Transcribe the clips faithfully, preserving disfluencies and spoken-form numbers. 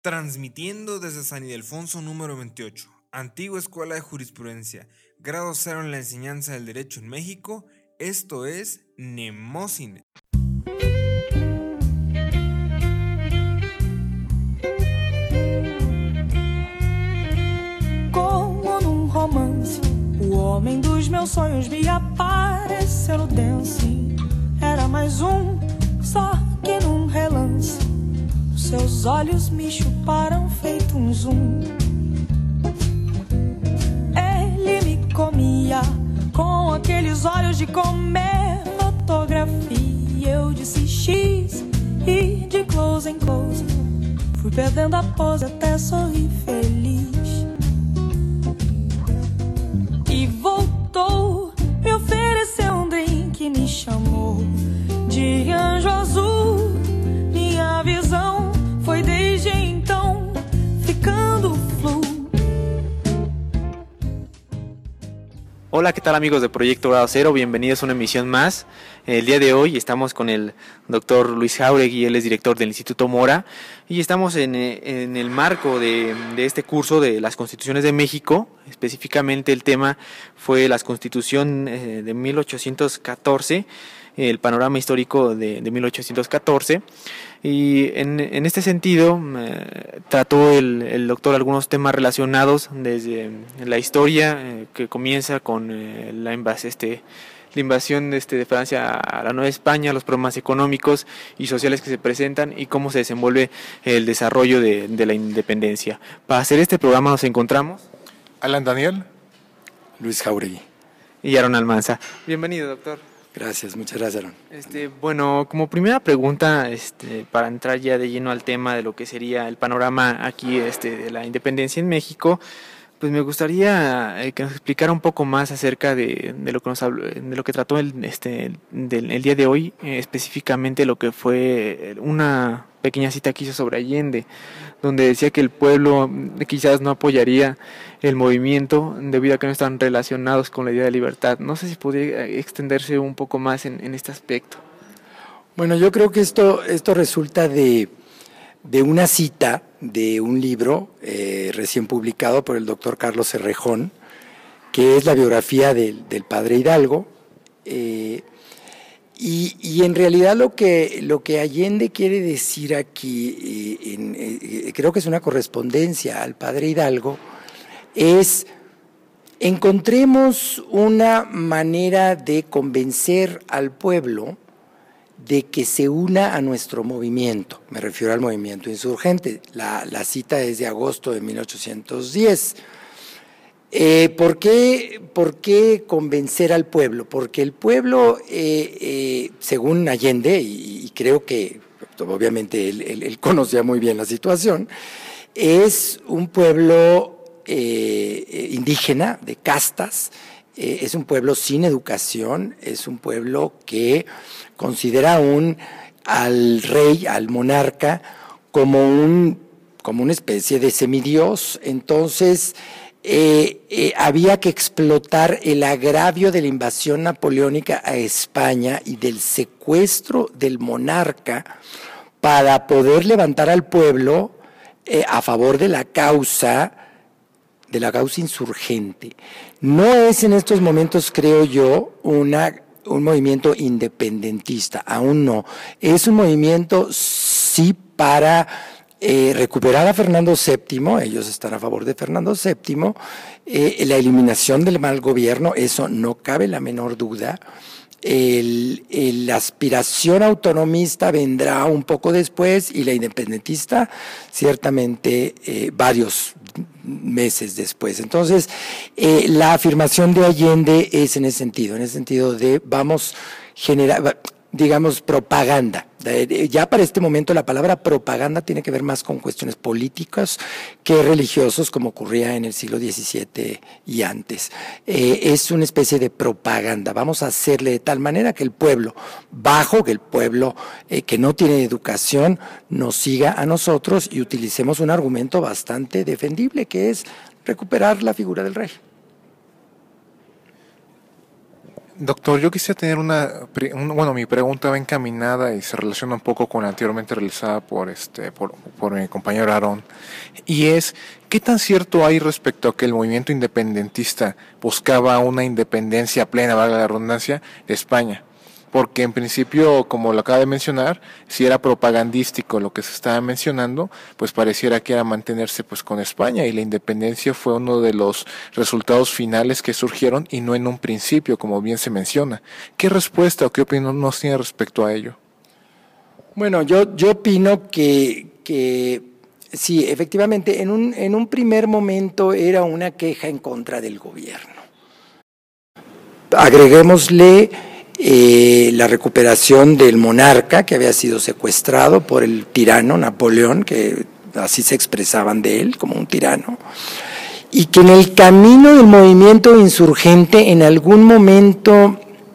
Transmitiendo desde San Ildefonso número veintiocho, antigua Escuela de Jurisprudencia, grado cero en la enseñanza del derecho en México, esto es Nemocine. Como num romance, o homem dos meus sonhos me apareceu no dancing. Era mais um, só que num relance. Seus olhos me chuparam feito um zoom. Ele me comia com aqueles olhos de comer fotografia. Eu disse X e de close em close fui perdendo a pose até sorrir feliz. E voltou, me ofereceu um drink, me chamou de anjo azul. Minha visão foi desde então ficando flu. Hola, ¿qué tal amigos de Proyecto Grado Cero? Bienvenidos a una emisión más. El día de hoy estamos con el doctor Luis Jáuregui, él es director del Instituto Mora, y estamos en, en el marco de, de este curso de las Constituciones de México. Específicamente el tema fue la Constitución de mil ochocientos catorce, el panorama histórico de, de mil ochocientos catorce. Y en, en este sentido eh, trató el, el doctor algunos temas relacionados desde la historia, eh, que comienza con eh, la, invas, este, la invasión este, de Francia a la Nueva España, los problemas económicos y sociales que se presentan y cómo se desenvuelve el desarrollo de, de la independencia. Para hacer este programa nos encontramos Alan Daniel, Luis Jáuregui y Aaron Almanza. Bienvenido, doctor. Gracias, muchas gracias, Aaron. Este, bueno, como primera pregunta, este, para entrar ya de lleno al tema de lo que sería el panorama aquí este, de la independencia en México, pues me gustaría eh, que nos explicara un poco más acerca de, de lo que nos habló, de lo que trató el, este, del, el día de hoy, eh, específicamente lo que fue una pequeña cita que hizo sobre Allende, donde decía que el pueblo quizás no apoyaría el movimiento debido a que no están relacionados con la idea de libertad. No sé si podría extenderse un poco más en, en este aspecto. Bueno, yo creo que esto, esto resulta de, de una cita de un libro eh, recién publicado por el doctor Carlos Cerrejón, que es la biografía del, del padre Hidalgo, eh, Y, y en realidad lo que, lo que Allende quiere decir aquí, eh, en, eh, creo que es una correspondencia al padre Hidalgo, es encontremos una manera de convencer al pueblo de que se una a nuestro movimiento. Me refiero al movimiento insurgente. La, la cita es de agosto de mil ochocientos diez. Eh, ¿por qué, ¿Por qué convencer al pueblo? Porque el pueblo, eh, eh, según Allende, y, y creo que obviamente él, él, él conocía muy bien la situación, es un pueblo eh, indígena, de castas, eh, es un pueblo sin educación, es un pueblo que considera un, al rey, al monarca, como, un, como una especie de semidios. Entonces Eh, eh, había que explotar el agravio de la invasión napoleónica a España y del secuestro del monarca para poder levantar al pueblo eh, a favor de la causa, de la causa insurgente. No es en estos momentos, creo yo, una, un movimiento independentista, aún no. Es un movimiento sí para Eh, recuperar a Fernando séptimo, ellos están a favor de Fernando séptimo, eh, la eliminación del mal gobierno, eso no cabe la menor duda. El, el, la aspiración autonomista vendrá un poco después y la independentista ciertamente eh, varios meses después. Entonces, eh, la afirmación de Allende es en ese sentido, en ese sentido de vamos generar, digamos, propaganda. Ya para este momento la palabra propaganda tiene que ver más con cuestiones políticas que religiosos, como ocurría en el siglo diecisiete y antes. Eh, es una especie de propaganda. Vamos a hacerle de tal manera que el pueblo bajo, que el pueblo eh, que no tiene educación, nos siga a nosotros y utilicemos un argumento bastante defendible, que es recuperar la figura del rey. Doctor, yo quisiera tener una, bueno, mi pregunta va encaminada y se relaciona un poco con la anteriormente realizada por este, por, por mi compañero Aarón, y es, ¿qué tan cierto hay respecto a que el movimiento independentista buscaba una independencia plena, valga la redundancia, de España? Porque en principio, como lo acaba de mencionar, si era propagandístico lo que se estaba mencionando, pues pareciera que era mantenerse pues con España, y la independencia fue uno de los resultados finales que surgieron y no en un principio, como bien se menciona. ¿Qué respuesta o qué opinión nos tiene respecto a ello? Bueno, yo, yo opino que, que sí, efectivamente, en un, en un primer momento era una queja en contra del gobierno. Agreguémosle Eh, la recuperación del monarca que había sido secuestrado por el tirano Napoleón, que así se expresaban de él, como un tirano, y que en el camino del movimiento insurgente en algún momento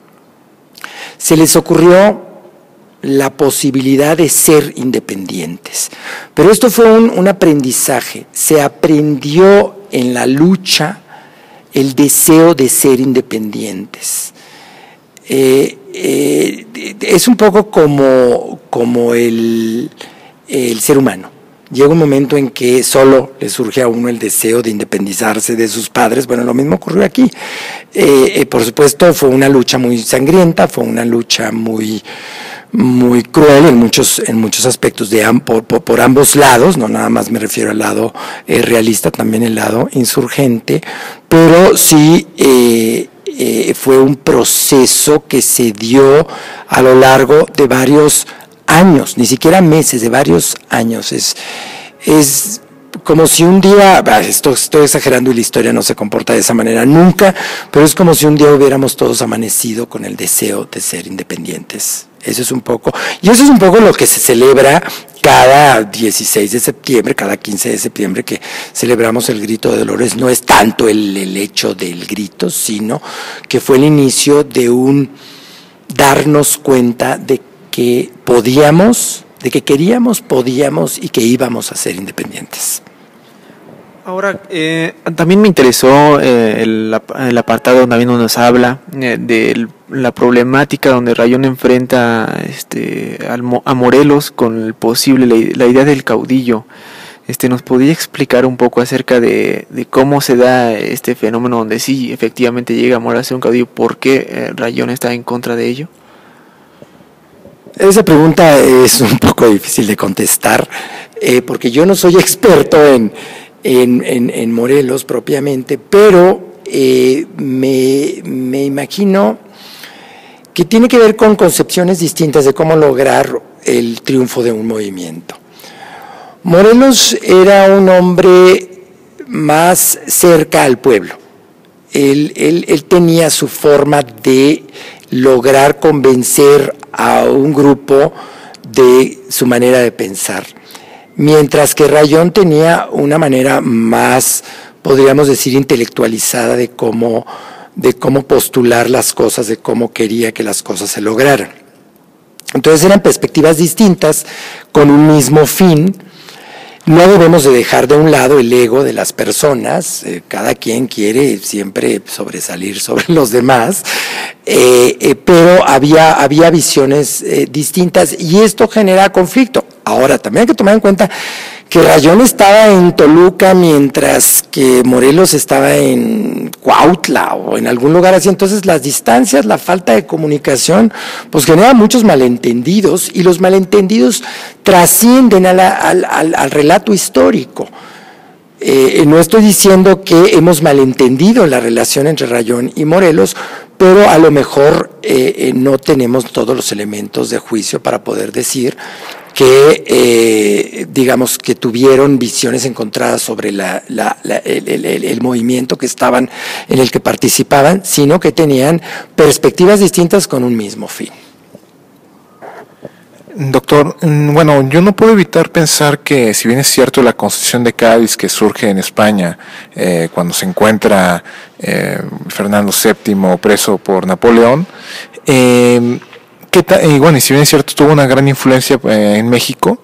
se les ocurrió la posibilidad de ser independientes. Pero esto fue un, un aprendizaje, se aprendió en la lucha el deseo de ser independientes. Eh, eh, es un poco como, como el, el ser humano. Llega un momento en que solo le surge a uno el deseo de independizarse de sus padres. Bueno, lo mismo ocurrió aquí. Eh, eh, por supuesto, fue una lucha muy sangrienta, fue una lucha muy, muy cruel en muchos, en muchos aspectos, de, por, por, por ambos lados, no nada más me refiero al lado eh, realista, también el lado insurgente, pero sí eh, eh, fue un proceso que se dio a lo largo de varios años, ni siquiera meses, de varios años. Es, es como si un día, esto estoy exagerando y la historia no se comporta de esa manera nunca, pero es como si un día hubiéramos todos amanecido con el deseo de ser independientes. Eso es un poco, y eso es un poco lo que se celebra cada dieciséis de septiembre, cada quince de septiembre que celebramos el Grito de Dolores. No es tanto el, el hecho del grito, sino que fue el inicio de un darnos cuenta de que podíamos, de que queríamos, podíamos y que íbamos a ser independientes. Ahora, eh, también me interesó eh, el, el apartado donde también nos habla eh, de la problemática donde Rayón enfrenta este, al, a Morelos con el posible, la, la idea del caudillo. Este, ¿nos podría explicar un poco acerca de, de cómo se da este fenómeno donde sí efectivamente llega Morelos a ser un caudillo? ¿Por qué eh, Rayón está en contra de ello? Esa pregunta es un poco difícil de contestar, eh, porque yo no soy experto en, en, en, en Morelos propiamente, pero eh, me, me imagino que tiene que ver con concepciones distintas de cómo lograr el triunfo de un movimiento. Morelos era un hombre más cerca al pueblo. Él, él, él tenía su forma de lograr convencer a un grupo de su manera de pensar, mientras que Rayón tenía una manera más, podríamos decir, intelectualizada de cómo, de cómo postular las cosas, de cómo quería que las cosas se lograran. Entonces eran perspectivas distintas con un mismo fin. No debemos de dejar de un lado el ego de las personas, eh, cada quien quiere siempre sobresalir sobre los demás, eh, eh, pero había, había visiones eh, distintas y esto genera conflicto. Ahora, también hay que tomar en cuenta que Rayón estaba en Toluca mientras que Morelos estaba en Cuautla o en algún lugar así, entonces las distancias, la falta de comunicación, pues genera muchos malentendidos y los malentendidos trascienden a la, al, al, al relato histórico. Eh, no estoy diciendo que hemos malentendido la relación entre Rayón y Morelos, pero a lo mejor eh, eh, no tenemos todos los elementos de juicio para poder decir que, eh, digamos, que tuvieron visiones encontradas sobre la, la, la, el, el, el movimiento que estaban, en el que participaban, sino que tenían perspectivas distintas con un mismo fin. Doctor, bueno, yo no puedo evitar pensar que, si bien es cierto la Constitución de Cádiz que surge en España eh, cuando se encuentra eh, Fernando séptimo preso por Napoleón, eh, que ta- y bueno, y si bien es cierto tuvo una gran influencia eh, en México,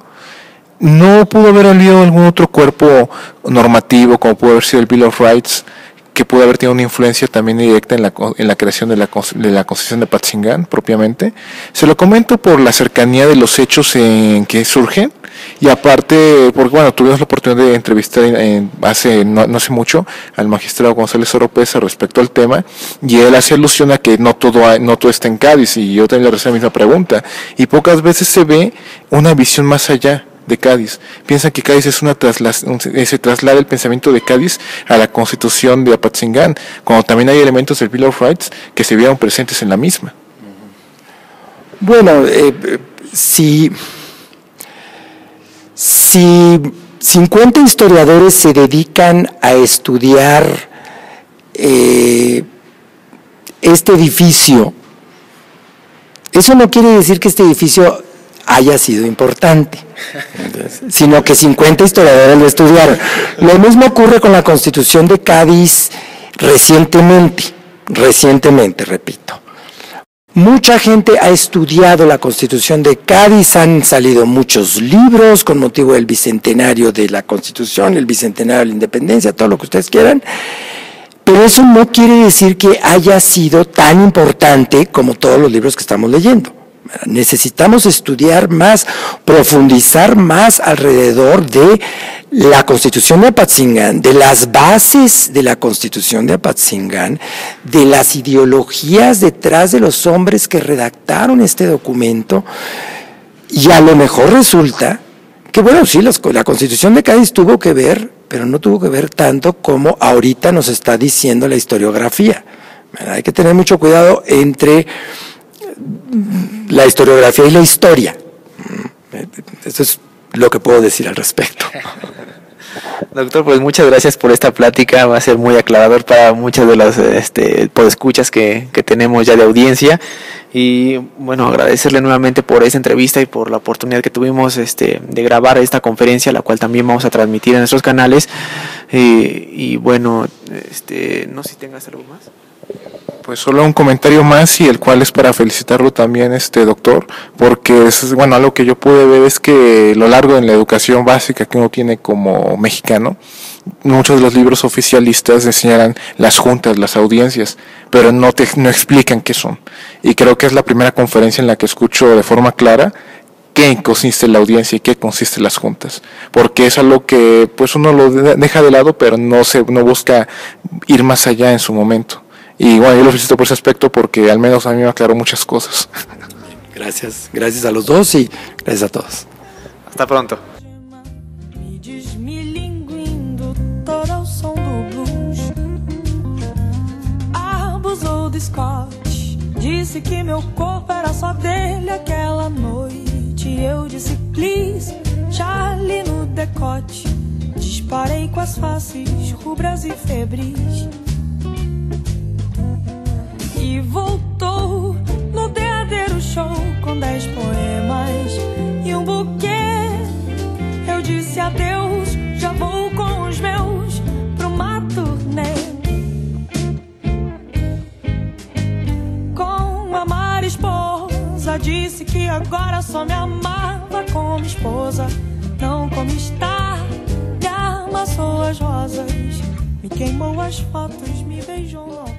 no pudo haber habido algún otro cuerpo normativo como pudo haber sido el Bill of Rights, que que pudo haber tenido una influencia también directa en la, en la creación de la, de la Constitución de Apatzingán propiamente. Se lo comento por la cercanía de los hechos en que surgen, y aparte, porque bueno, tuvimos la oportunidad de entrevistar en, hace no, no hace mucho al magistrado González Oropesa respecto al tema, y él hace alusión a que no todo hay, no todo está en Cádiz, y yo también le recibí la misma pregunta, y pocas veces se ve una visión más allá de Cádiz. Piensan que Cádiz es una trasla, se traslada el pensamiento de Cádiz a la Constitución de Apatzingán, cuando también hay elementos del Bill of Rights que se vieron presentes en la misma. Bueno, eh, si Si cincuenta historiadores se dedican a estudiar eh, este edificio, eso no quiere decir que este edificio haya sido importante, sino que cincuenta historiadores lo estudiaron. Lo mismo ocurre con la Constitución de Cádiz recientemente, recientemente, repito. Mucha gente ha estudiado la Constitución de Cádiz, han salido muchos libros con motivo del bicentenario de la Constitución, el bicentenario de la Independencia, todo lo que ustedes quieran, pero eso no quiere decir que haya sido tan importante como todos los libros que estamos leyendo. Necesitamos estudiar más, profundizar más alrededor de la Constitución de Apatzingán, de las bases de la Constitución de Apatzingán, de las ideologías detrás de los hombres que redactaron este documento, y a lo mejor resulta que, bueno, sí, las, la Constitución de Cádiz tuvo que ver, pero no tuvo que ver tanto como ahorita nos está diciendo la historiografía. Hay que tener mucho cuidado entre la historiografía y la historia. Eso es lo que puedo decir al respecto. Doctor, pues muchas gracias por esta plática, va a ser muy aclarador para muchas de las este, podescuchas que, que tenemos ya de audiencia, y bueno, agradecerle nuevamente por esta entrevista y por la oportunidad que tuvimos este, de grabar esta conferencia, la cual también vamos a transmitir en nuestros canales, y, y bueno, este, no sé si tengas algo más. Pues solo un comentario más, y el cual es para felicitarlo también, este doctor, porque es, bueno, algo que yo pude ver es que a lo largo de la educación básica que uno tiene como mexicano, muchos de los libros oficialistas enseñarán las juntas, las audiencias, pero no te, no explican qué son. Y creo que es la primera conferencia en la que escucho de forma clara qué consiste la audiencia y qué consiste las juntas, porque es algo que pues uno lo deja de lado, pero no se no busca ir más allá en su momento. Y bueno, yo lo felicito por ese aspecto, porque al menos a mí me aclaró muchas cosas. Gracias, gracias a los dos y gracias a todos. Hasta pronto. Abusou do Scott, disse que meu corpo era só dele aquela noite. Eu disse please, Charlie no decote. Disparei com as faces rubras e febris. E voltou no derradeiro show com dez poemas e um buquê. Eu disse adeus, já vou com os meus pro uma turnê. Com a Mara esposa, disse que agora só me amava como esposa, não como está. Me amassou as rosas, me queimou as fotos, me beijou.